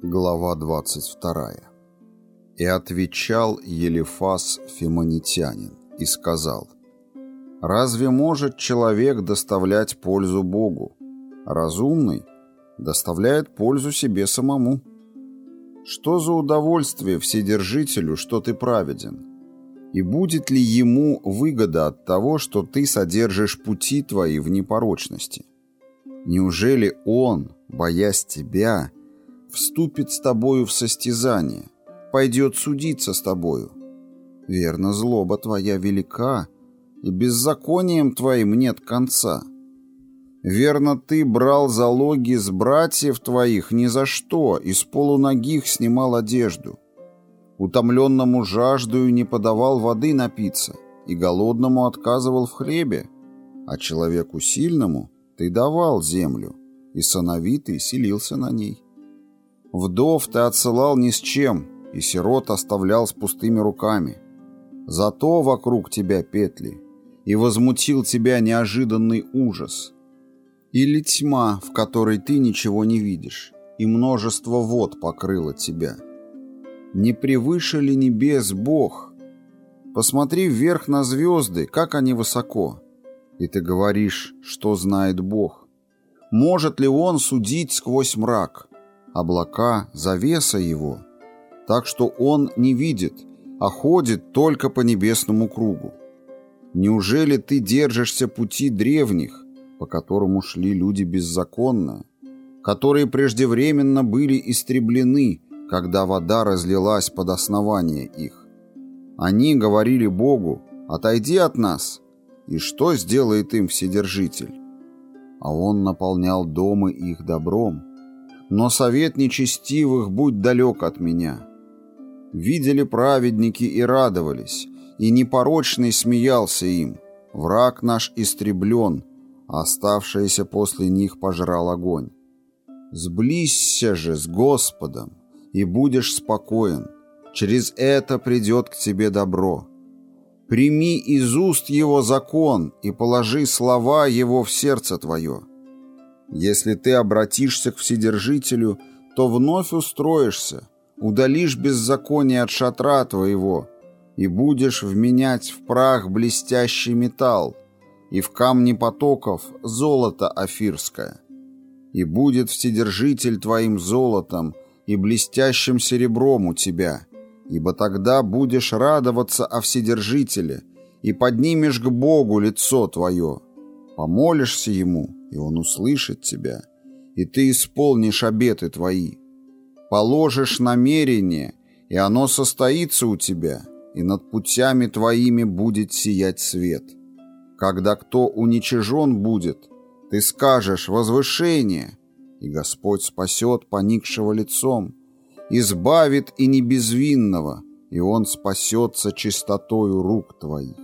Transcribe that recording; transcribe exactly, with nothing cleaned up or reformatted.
Глава двадцать вторая. «И отвечал Елифас Фимонитянин и сказал: разве может человек доставлять пользу Богу? Разумный доставляет пользу себе самому. Что за удовольствие Вседержителю, что ты праведен? И будет ли ему выгода от того, что ты содержишь пути твои в непорочности? Неужели он, боясь тебя, вступит с тобою в состязание, пойдет судиться с тобою? Верно, злоба твоя велика, и беззаконием твоим нет конца. Верно, ты брал залоги с братьев твоих ни за что, и с полуногих снимал одежду. Утомленному жаждою не подавал воды напиться, и голодному отказывал в хлебе, а человеку сильному ты давал землю, и сановитый селился на ней. Вдов ты отсылал ни с чем, и сирот оставлял с пустыми руками. Зато вокруг тебя петли, и возмутил тебя неожиданный ужас. Или тьма, в которой ты ничего не видишь, и множество вод покрыло тебя. Не превыше ли небес Бог? Посмотри вверх на звезды, как они высоко. И ты говоришь, что знает Бог. Может ли Он судить сквозь мрак? Облака — завеса Его, так что Он не видит, а ходит только по небесному кругу. Неужели ты держишься пути древних, по которому шли люди беззаконно, которые преждевременно были истреблены, когда вода разлилась под основание их? Они говорили Богу: «Отойди от нас». И что сделает им Вседержитель? А Он наполнял дома их добром. Но совет нечестивых будь далек от меня. Видели праведники и радовались, и непорочный смеялся им. Враг наш истреблен, а оставшееся после них пожрал огонь. Сблизься же с Господом, и будешь спокоен. Через это придет к тебе добро. Прими из уст Его закон и положи слова Его в сердце твое. Если ты обратишься к Вседержителю, то вновь устроишься, удалишь беззаконие от шатра твоего и будешь вменять в прах блестящий металл и в камни потоков золото офирское. И будет Вседержитель твоим золотом и блестящим серебром у тебя, ибо тогда будешь радоваться о Вседержителе и поднимешь к Богу лицо твое, помолишься Ему, и Он услышит тебя, и ты исполнишь обеты твои. Положишь намерение, и оно состоится у тебя, и над путями твоими будет сиять свет. Когда кто уничижен будет, ты скажешь: возвышение, и Господь спасет поникшего лицом, избавит и не безвинного, и Он спасется чистотою рук твоих.